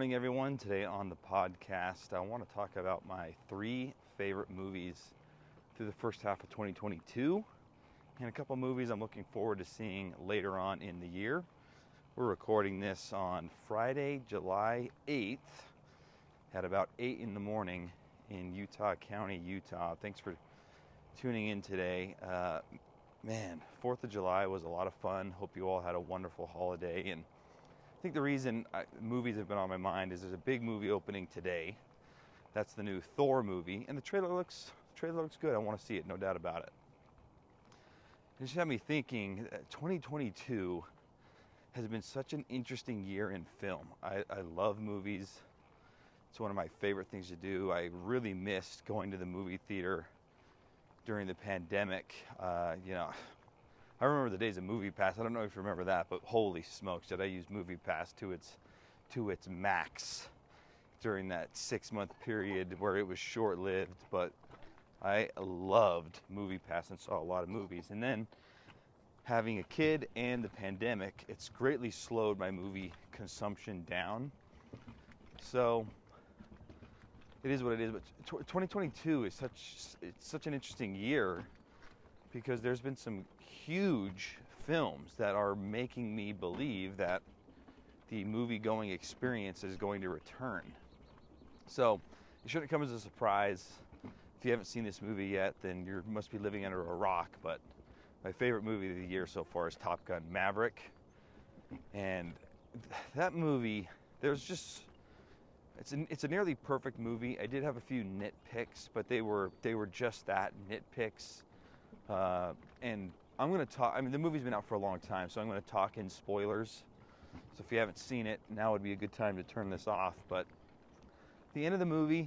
morning, everyone. Today on the podcast, I want to talk about my 3 favorite movies through the first half of 2022 and a couple movies I'm looking forward to seeing later on in the year. We're recording this on Friday, July 8th at about 8 in the morning in Utah County, Utah. Thanks for tuning in today. 4th of July was a lot of fun. Hope you all had a wonderful holiday. And I think the reason movies have been on my mind is there's a big movie opening today. That's the new Thor movie, and the trailer looks good. I want to see it, no doubt about it. It just had me thinking that 2022 has been such an interesting year in film. I love movies. It's one of my favorite things to do. I really missed going to the movie theater during the pandemic. I remember the days of MoviePass. I don't know if you remember that, but holy smokes, did I use MoviePass to its max during that 6-month period where it was short-lived. But I loved MoviePass and saw a lot of movies. And then having a kid and the pandemic, it's greatly slowed my movie consumption down. So it is what it is. But 2022 is such an interesting year because there's been some huge films that are making me believe that the movie-going experience is going to return. So it shouldn't come as a surprise. If you haven't seen this movie yet, then you must be living under a rock. But my favorite movie of the year so far is Top Gun Maverick. And that movie, it's a nearly perfect movie. I did have a few nitpicks, but they were just that, nitpicks. And I'm going to talk, the movie's been out for a long time, so I'm going to talk in spoilers. So if you haven't seen it, now would be a good time to turn this off. But at the end of the movie,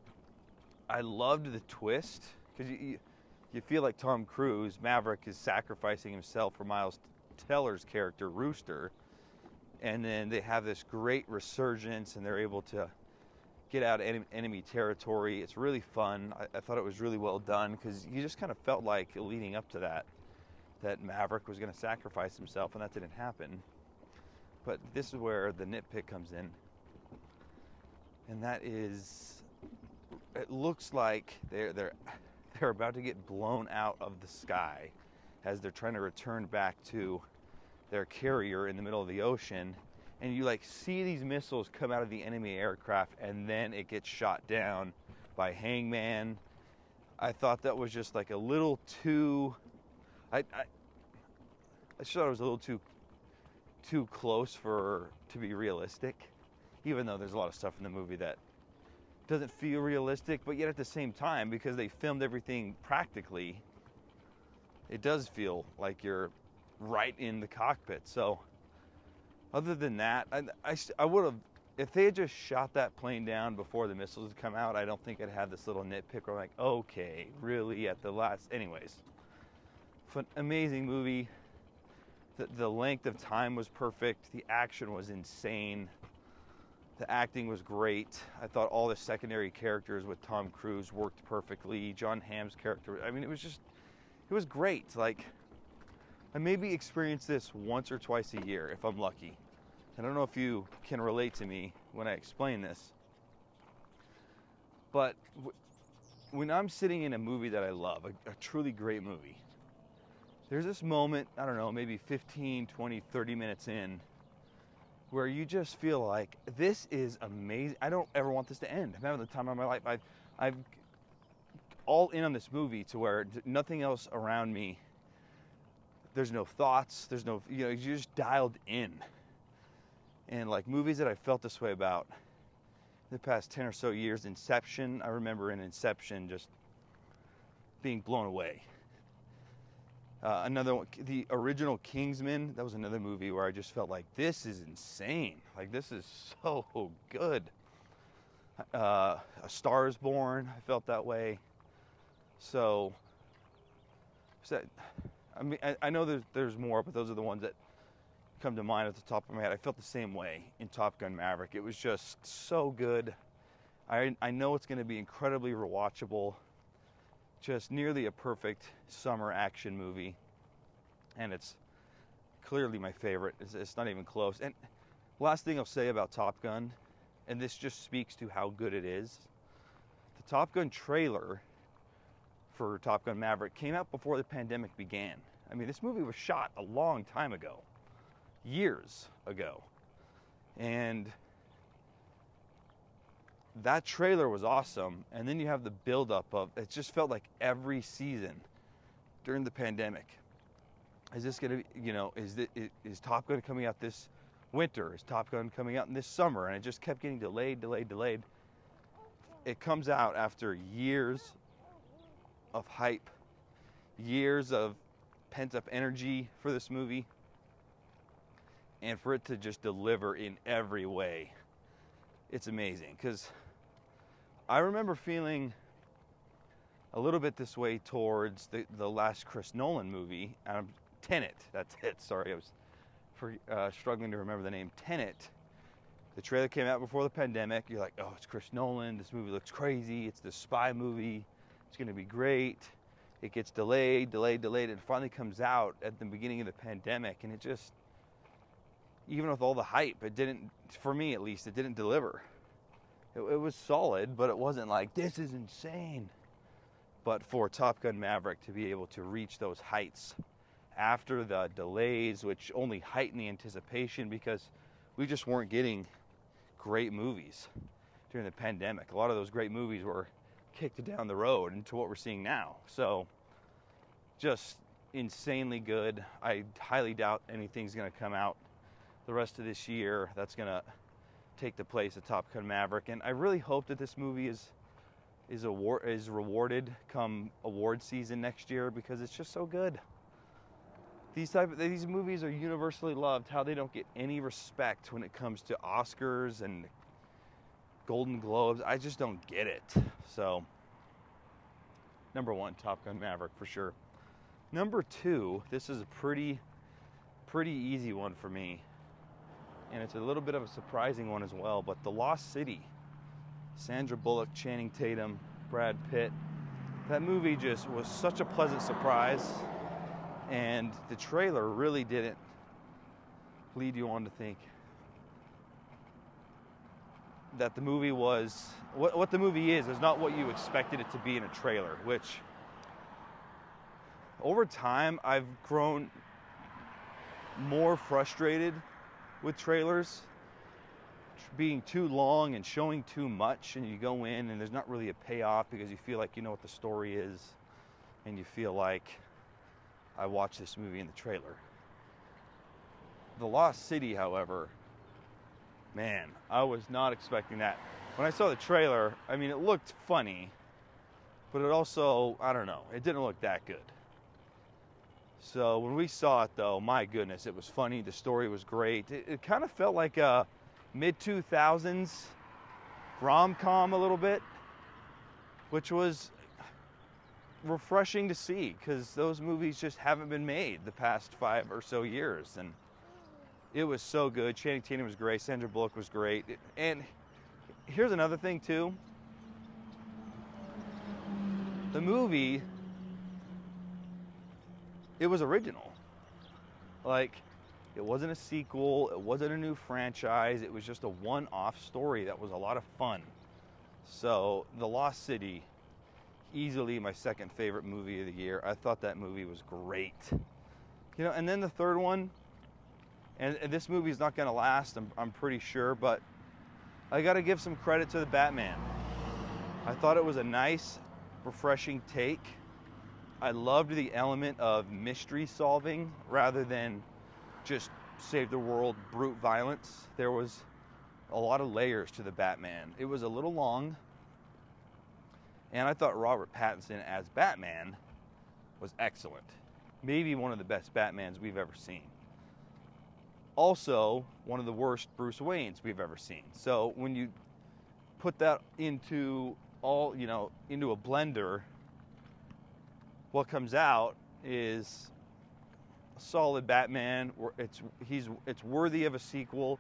I loved the twist, because you feel like Tom Cruise, Maverick, is sacrificing himself for Miles Teller's character, Rooster. And then they have this great resurgence, and they're able to get out of enemy territory. It's really fun. I thought it was really well done because you just kind of felt like leading up to that Maverick was going to sacrifice himself, and that didn't happen. But this is where the nitpick comes in, and that is, it looks like they're about to get blown out of the sky as they're trying to return back to their carrier in the middle of the ocean. And you see these missiles come out of the enemy aircraft, and then it gets shot down by Hangman. I thought that was just a little too. I just thought it was a little too close to be realistic, even though there's a lot of stuff in the movie that doesn't feel realistic. But yet at the same time, because they filmed everything practically, it does feel like you're right in the cockpit. So. Other than that, I would have, if they had just shot that plane down before the missiles had come out, I don't think I'd have this little nitpick where I'm like, okay, really at the last. Anyways, amazing movie. The length of time was perfect. The action was insane. The acting was great. I thought all the secondary characters with Tom Cruise worked perfectly. John Hamm's character, it was great. I maybe experience this once or twice a year if I'm lucky. I don't know if you can relate to me when I explain this. But when I'm sitting in a movie that I love, a truly great movie, there's this moment, I don't know, maybe 15, 20, 30 minutes in, where you just feel like, this is amazing. I don't ever want this to end. I'm having the time of my life. I've all in on this movie to where nothing else around me, there's no thoughts, there's no, you're just dialed in. And movies that I felt this way about the past 10 or so years, Inception, I remember in Inception just being blown away. Another one, the original Kingsman, that was another movie where I just felt like, this is insane. This is so good. A Star is Born, I felt that way. So I know there's more, but those are the ones that come to mind at the top of my head. I felt the same way in Top Gun Maverick. It was just so good. I know it's going to be incredibly rewatchable. Just nearly a perfect summer action movie. And it's clearly my favorite. It's not even close. And last thing I'll say about Top Gun and this just speaks to how good it is. The Top Gun trailer for Top Gun Maverick came out before the pandemic began. I mean, this movie was shot a long time ago, years ago. And that trailer was awesome. And then you have the buildup of, it just felt like every season during the pandemic. Is this going to, is Top Gun coming out this winter? Is Top Gun coming out in this summer? And it just kept getting delayed. It comes out after years of hype, years of pent-up energy for this movie, and for it to just deliver in every way, it's amazing. Because I remember feeling a little bit this way towards the last Chris Nolan movie, Tenet. That's it. Sorry, I was struggling to remember the name. Tenet. The trailer came out before the pandemic. You're like, oh, it's Chris Nolan. This movie looks crazy. It's this spy movie. It's going to be great. It gets delayed. It finally comes out at the beginning of the pandemic, and it just, even with all the hype, it didn't, for me at least, it didn't deliver. It was solid, but it wasn't like, this is insane. But for Top Gun Maverick to be able to reach those heights after the delays, which only heightened the anticipation because we just weren't getting great movies during the pandemic. A lot of those great movies were kicked down the road into what we're seeing now. So just insanely good. I highly doubt anything's going to come out the rest of this year that's going to take the place of Top Gun Maverick. And I really hope that this movie is rewarded come award season next year, because it's just so good. These movies are universally loved. How they don't get any respect when it comes to Oscars and Golden Globes, I just don't get it. So, number one, Top Gun Maverick for sure. Number two, this is a pretty easy one for me, and it's a little bit of a surprising one as well, but The Lost City. Sandra Bullock, Channing Tatum, Brad Pitt. That movie just was such a pleasant surprise, and the trailer really didn't lead you on to think that the movie was, what the movie is not what you expected it to be in a trailer, which over time I've grown more frustrated with trailers being too long and showing too much, and you go in and there's not really a payoff because you feel like you know what the story is, and you feel like, I watched this movie in the trailer. The Lost City, however, man, I was not expecting that. When I saw the trailer, I mean, it looked funny, but it also, I don't know, it didn't look that good. So when we saw it, though, my goodness, it was funny. The story was great. It kind of felt like a mid-2000s rom-com a little bit, which was refreshing to see, because those movies just haven't been made the past 5 or so years, and it was so good. Channing Tatum was great. Sandra Bullock was great. And here's another thing, too. The movie, it was original. Like, it wasn't a sequel. It wasn't a new franchise. It was just a one-off story that was a lot of fun. So, The Lost City, easily my second favorite movie of the year. I thought that movie was great. You know, and then the third one, and this movie is not going to last, I'm pretty sure, but I got to give some credit to The Batman. I thought it was a nice, refreshing take. I loved the element of mystery solving rather than just save the world brute violence. There was a lot of layers to The Batman. It was a little long, and I thought Robert Pattinson as Batman was excellent. Maybe one of the best Batmans we've ever seen. Also, one of the worst Bruce Waynes we've ever seen. So when you put that into into a blender, what comes out is a solid Batman. It's worthy of a sequel.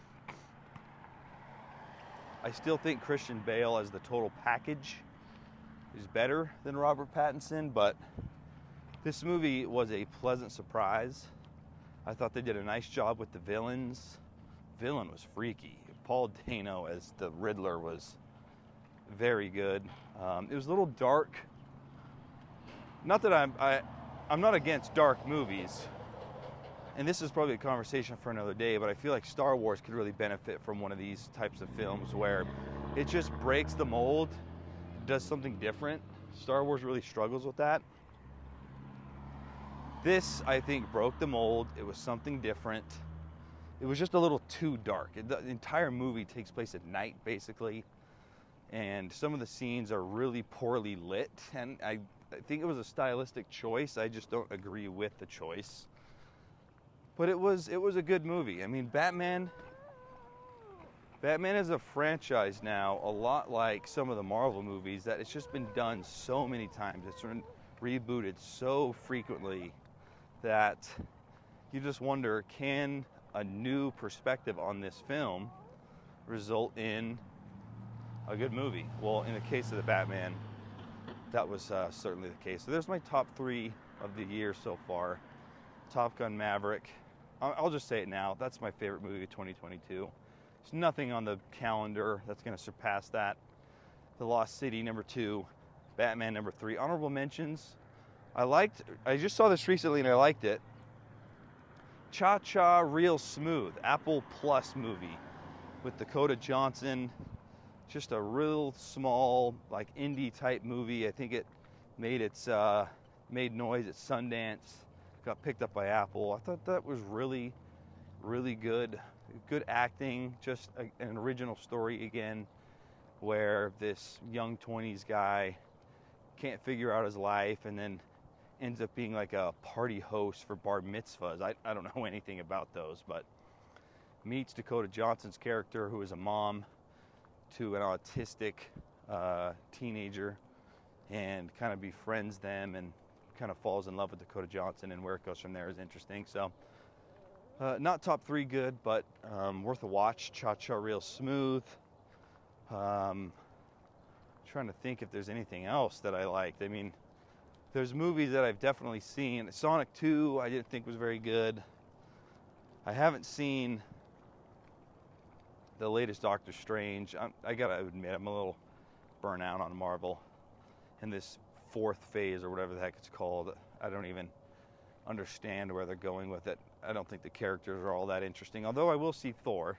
I still think Christian Bale as the total package is better than Robert Pattinson, but this movie was a pleasant surprise. I thought they did a nice job with the villains. Villain was freaky. Paul Dano as the Riddler was very good. It was a little dark. Not that I'm not against dark movies, and this is probably a conversation for another day, but I feel like Star Wars could really benefit from one of these types of films where it just breaks the mold, does something different. Star Wars really struggles with that. This, I think, broke the mold. It was something different. It was just a little too dark. The entire movie takes place at night, basically, and some of the scenes are really poorly lit, and I think it was a stylistic choice. I just don't agree with the choice. But it was a good movie. I mean, Batman is a franchise now, a lot like some of the Marvel movies, that it's just been done so many times. It's been rebooted so frequently that you just wonder, can a new perspective on this film result in a good movie? Well, in the case of the Batman, that was certainly the case. So there's my top 3 of the year so far. Top Gun Maverick. I'll just say it now. That's my favorite movie of 2022. There's nothing on the calendar that's going to surpass that. The Lost City, number 2. Batman, number 3. Honorable mentions. I just saw this recently and I liked it. Cha-Cha Real Smooth, Apple Plus movie with Dakota Johnson. Just a real small, like, indie type movie. I think it made noise at Sundance. Got picked up by Apple. I thought that was really, really good. Good acting, just an original story again, where this young 20s guy can't figure out his life and then ends up being like a party host for bar mitzvahs. I don't know anything about those, but meets Dakota Johnson's character, who is a mom to an autistic teenager, and kind of befriends them and kind of falls in love with Dakota Johnson, and where it goes from there is interesting. So not top 3 good, but worth a watch. Cha-Cha Real Smooth. Trying to think if there's anything else that I liked. I mean, there's movies that I've definitely seen. Sonic 2 I didn't think was very good. I haven't seen the latest Doctor Strange. I gotta admit, I'm a little burnt out on Marvel in this 4th phase, or whatever the heck it's called. I don't even understand where they're going with it. I don't think the characters are all that interesting, although I will see Thor.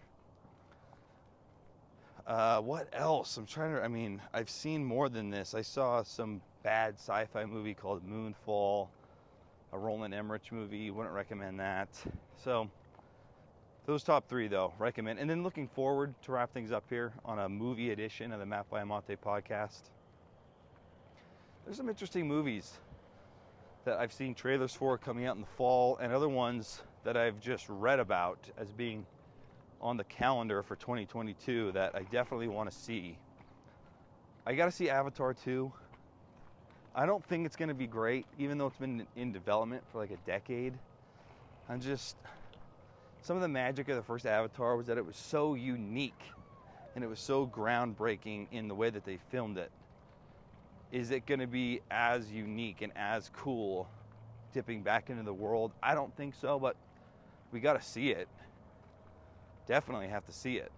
What else? I've seen more than this. I saw some bad sci-fi movie called Moonfall, a Roland Emmerich movie. Wouldn't recommend that. So those top 3, though, recommend. And then looking forward to wrap things up here on a movie edition of the Matt by Amante podcast. There's some interesting movies that I've seen trailers for coming out in the fall, and other ones that I've just read about as being on the calendar for 2022 that I definitely want to see. I got to see Avatar 2. I don't think it's going to be great, even though it's been in development for like a decade. Some of the magic of the first Avatar was that it was so unique and it was so groundbreaking in the way that they filmed it. Is it going to be as unique and as cool dipping back into the world? I don't think so, but we got to see it. Definitely have to see it.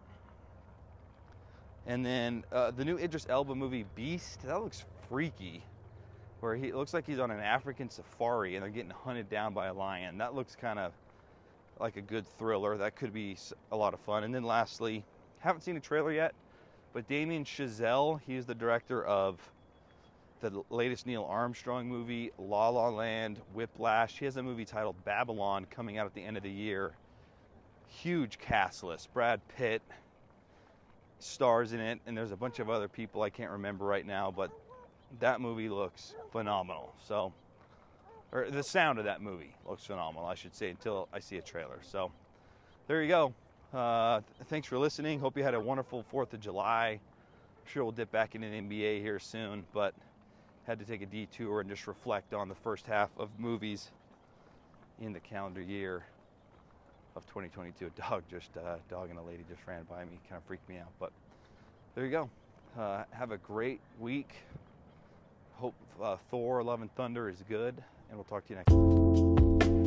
And then the new Idris Elba movie, Beast, that looks freaky. Where it looks like he's on an African safari and they're getting hunted down by a lion. That looks kind of like a good thriller. That could be a lot of fun. And then lastly, haven't seen a trailer yet, but Damien Chazelle, he's the director of the latest Neil Armstrong movie, La La Land, Whiplash. He has a movie titled Babylon coming out at the end of the year. Huge cast list. Brad Pitt stars in it, and there's a bunch of other people I can't remember right now, but that movie looks phenomenal. Or the sound of that movie looks phenomenal, I should say, until I see a trailer. So there you go. Thanks for listening. Hope you had a wonderful 4th of July. I'm sure we'll dip back into the NBA here soon, but had to take a detour and just reflect on the first half of movies in the calendar year of 2022. A dog and a lady just ran by me, kind of freaked me out. But there you go. Have a great week. Hope Thor: Love and Thunder is good, and we'll talk to you next week.